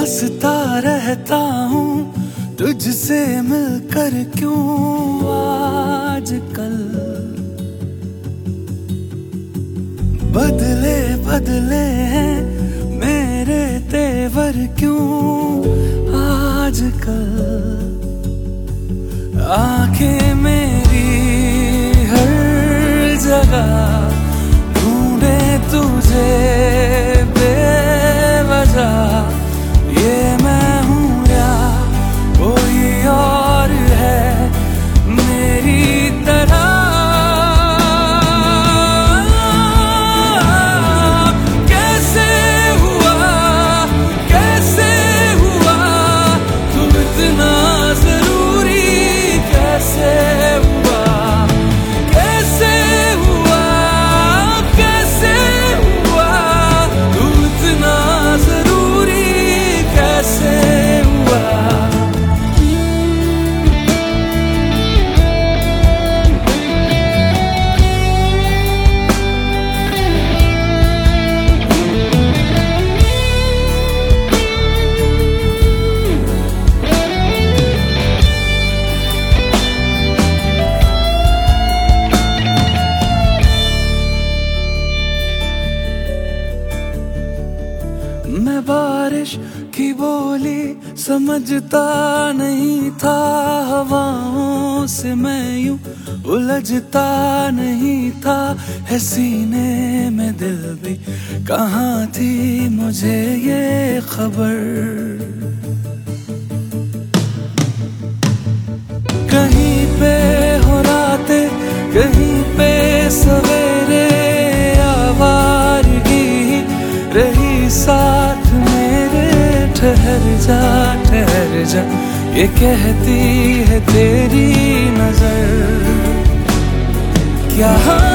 हंसता रहता हूँ तुझसे मिलकर, क्यों आजकल बदले बदले हैं मेरे तेवर, क्यों आजकल आंखें मेरी हर जगह ढूंढे तुझे बेवजह। ये मैं हूँ या कोई और है मेरी तरह? कैसे हुआ तुम इतना जरूरी? कैसे हुआ तुम इतना जरूरी? कैसे हुआ? मैं बारिश की बोली समझता नहीं था, हवाओं से मैं यूं उलझता नहीं था। है सीने में दिल भी कहाँ थी मुझे ये खबर? कहीं पे हो रातें, कहीं पे सवेरे, आवारगी रही साथ मेरे। ठहर जा ये कहती है तेरी नजर। क्या